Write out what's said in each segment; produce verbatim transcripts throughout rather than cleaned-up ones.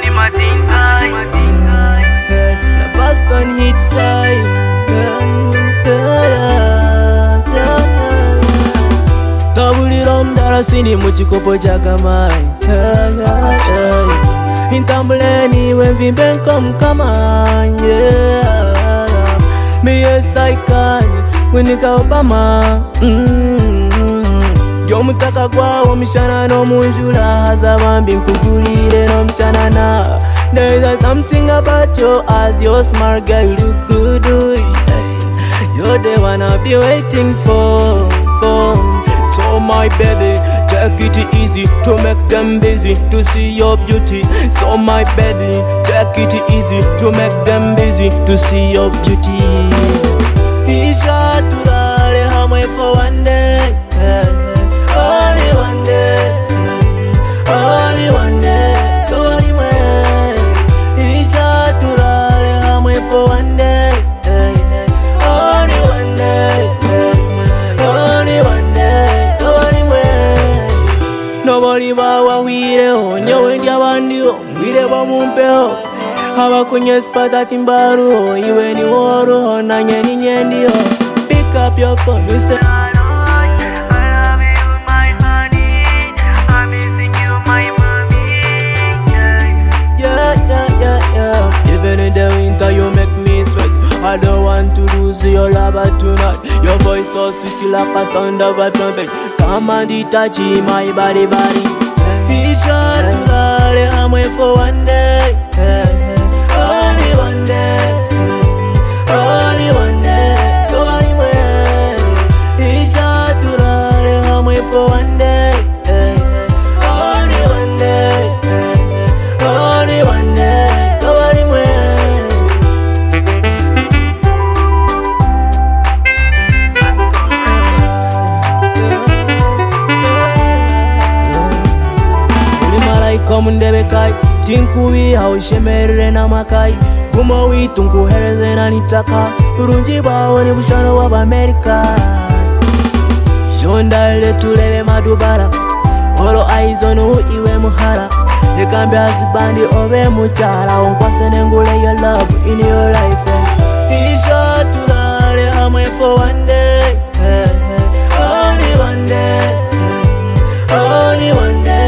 money, my thing time. Hey, na Boston hit side. Yeah, yeah, yeah, yeah. Tabulira mdala sini muchikopo cha kamai. Yeah, yeah, yeah. Intambule niwe mvimbe nkomkama. Yeah. Me yes I can. Winika Obama. Mm. Jomutaka kwawo mishana no munjula hazabambi nkugulire no mishana na. There is something about you as your smart guy look good. Hey, you're the one I'll be waiting for, for. So my baby, take it easy to make them busy to see your beauty. So my baby, take it easy to make them busy to see your beauty. Isha turare hamwe for one day. Only one day, only one day, only way. Isha turare hamwe for one day, only one day, only one day, only way. Nobody bawa wire nyewe ndi abandiyo wire bamumpeho abakunye spata timbaru iwe ni woro nanye ni nyendiyo. Pick up your phone, we say you make me sweat. I don't want to lose your lover tonight. Your voice so sweet like a sound of a trumpet. Come and touch my body, body. Isha turare hamwe for one day. Only one day. Only one day. So anyway, Isha turare hamwe for one day. Only one day. Only one day. So anyway. Mundebe kai tinkubi haushemerere na makai kuma witu nkuhereze na nitaka urunji bawo ni bushano wa Amerika. Jonda ile tulebe madubara olo aizonu iwe muhara ekambe azibandi obe muchara onkwase nengule your love in your life. Isha turare hamwe for one day. Only one day. Only one day.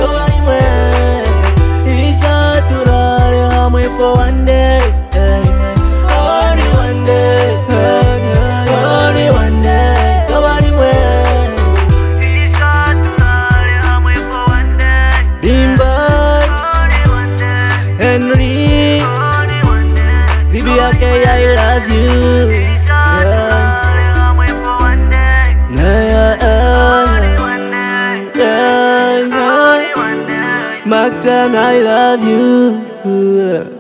For one day, only one day, only one day, somebody way. Bimba, Henry, Libya K, I love you. Yeah, yeah, yeah, yeah. Magda, I love you.